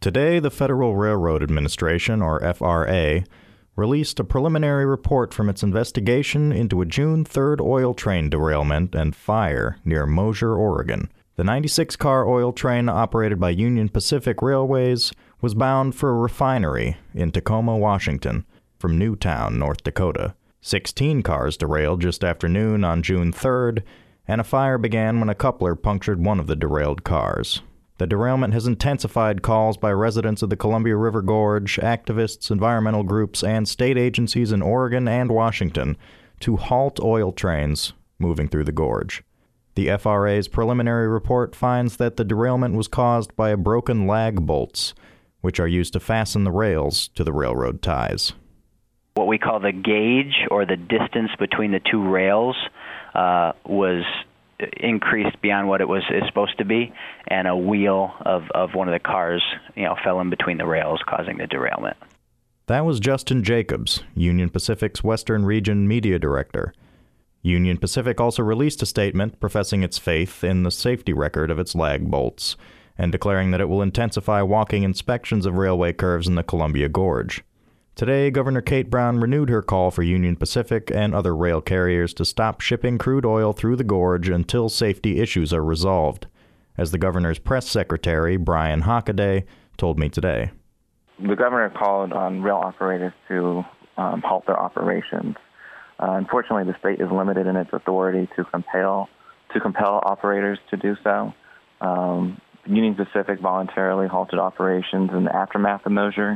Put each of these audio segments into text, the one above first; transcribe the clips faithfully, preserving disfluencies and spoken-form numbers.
Today, the Federal Railroad Administration, or F R A, released a preliminary report from its investigation into a June third oil train derailment and fire near Mosier, Oregon. The ninety-six car oil train operated by Union Pacific Railways was bound for a refinery in Tacoma, Washington, from Newtown, North Dakota. Sixteen cars derailed just after noon on June third, and a fire began when a coupler punctured one of the derailed cars. The derailment has intensified calls by residents of the Columbia River Gorge, activists, environmental groups, and state agencies in Oregon and Washington to halt oil trains moving through the gorge. The F R A's preliminary report finds that the derailment was caused by a broken lag bolts, which are used to fasten the rails to the railroad ties. What we call the gauge, or the distance between the two rails, uh, was increased beyond what it was is supposed to be, and a wheel of, of one of the cars, you know, fell in between the rails, causing the derailment. That was Justin Jacobs, Union Pacific's Western Region Media Director. Union Pacific also released a statement professing its faith in the safety record of its lag bolts, and declaring that it will intensify walking inspections of railway curves in the Columbia Gorge. Today, Governor Kate Brown renewed her call for Union Pacific and other rail carriers to stop shipping crude oil through the gorge until safety issues are resolved, as the governor's press secretary, Brian Hockaday, told me today. The governor called on rail operators to um, halt their operations. Uh, unfortunately, the state is limited in its authority to compel to compel operators to do so. Um, Union Pacific voluntarily halted operations in the aftermath of Mosier,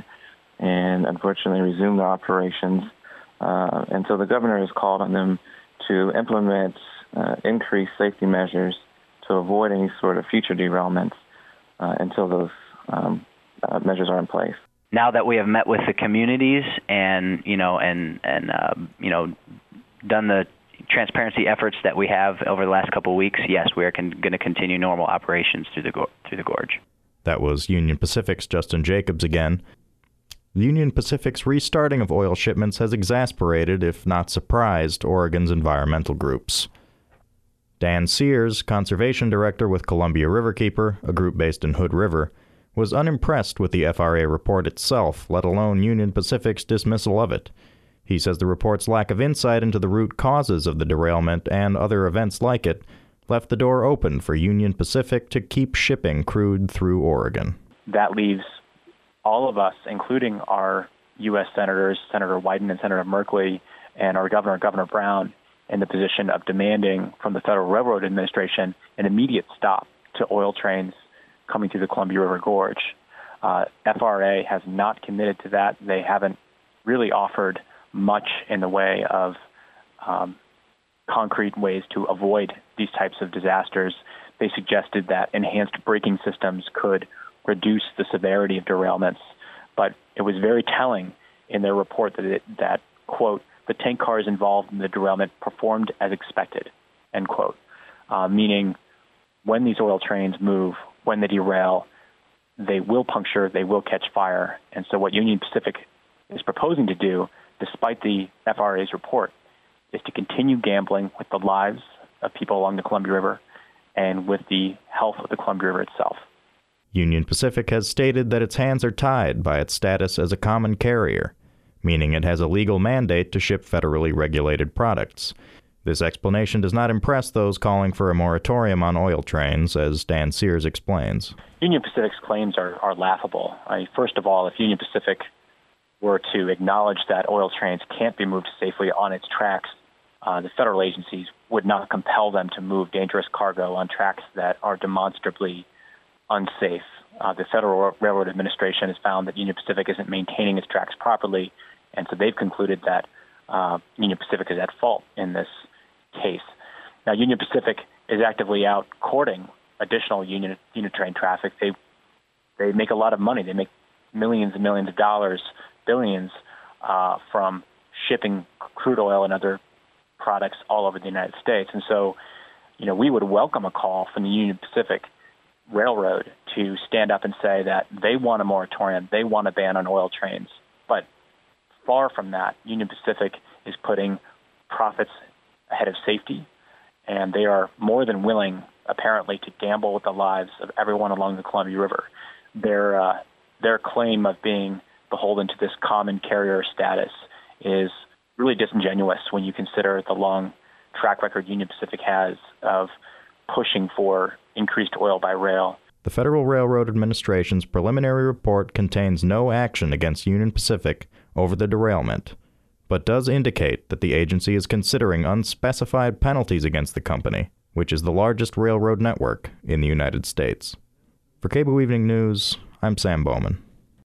and unfortunately resumed their operations. Uh, and so the governor has called on them to implement uh, increased safety measures to avoid any sort of future derailments uh, until those um, uh, measures are in place. Now that we have met with the communities and, you know, and, and uh, you know, done the transparency efforts that we have over the last couple of weeks, yes, we are con- going to continue normal operations through the go- through the gorge. That was Union Pacific's Justin Jacobs again. Union Pacific's restarting of oil shipments has exasperated, if not surprised, Oregon's environmental groups. Dan Sears, conservation director with Columbia Riverkeeper, a group based in Hood River, was unimpressed with the F R A report itself, let alone Union Pacific's dismissal of it. He says the report's lack of insight into the root causes of the derailment and other events like it left the door open for Union Pacific to keep shipping crude through Oregon. That leaves all of us, including our U S senators, Senator Wyden and Senator Merkley, and our governor, Governor Brown, in the position of demanding from the Federal Railroad Administration an immediate stop to oil trains coming through the Columbia River Gorge. Uh, F R A has not committed to that. They haven't really offered much in the way of um, concrete ways to avoid these types of disasters. They suggested that enhanced braking systems could reduce the severity of derailments, but it was very telling in their report that, it, that quote, the tank cars involved in the derailment performed as expected, end quote, uh, meaning when these oil trains move, when they derail, they will puncture, they will catch fire. And so what Union Pacific is proposing to do, despite the F R A's report, is to continue gambling with the lives of people along the Columbia River and with the health of the Columbia River itself. Union Pacific has stated that its hands are tied by its status as a common carrier, meaning it has a legal mandate to ship federally regulated products. This explanation does not impress those calling for a moratorium on oil trains, as Dan Sears explains. Union Pacific's claims are, are laughable. I mean, first of all, if Union Pacific were to acknowledge that oil trains can't be moved safely on its tracks, uh, the federal agencies would not compel them to move dangerous cargo on tracks that are demonstrably unsafe. Uh, the Federal Railroad Administration has found that Union Pacific isn't maintaining its tracks properly, and so they've concluded that uh, Union Pacific is at fault in this case. Now, Union Pacific is actively out courting additional unit, unit train traffic. They they make a lot of money. They make millions and millions of dollars, billions, uh, from shipping crude oil and other products all over the United States. And so, you know, we would welcome a call from the Union Pacific Railroad to stand up and say that they want a moratorium, they want a ban on oil trains. But far from that, Union Pacific is putting profits ahead of safety, and they are more than willing, apparently, to gamble with the lives of everyone along the Columbia River. Their uh, their claim of being beholden to this common carrier status is really disingenuous when you consider the long track record Union Pacific has of pushing for increased oil by rail. The Federal Railroad Administration's preliminary report contains no action against Union Pacific over the derailment, but does indicate that the agency is considering unspecified penalties against the company, which is the largest railroad network in the United States. For Cable Evening News, I'm Sam Bowman.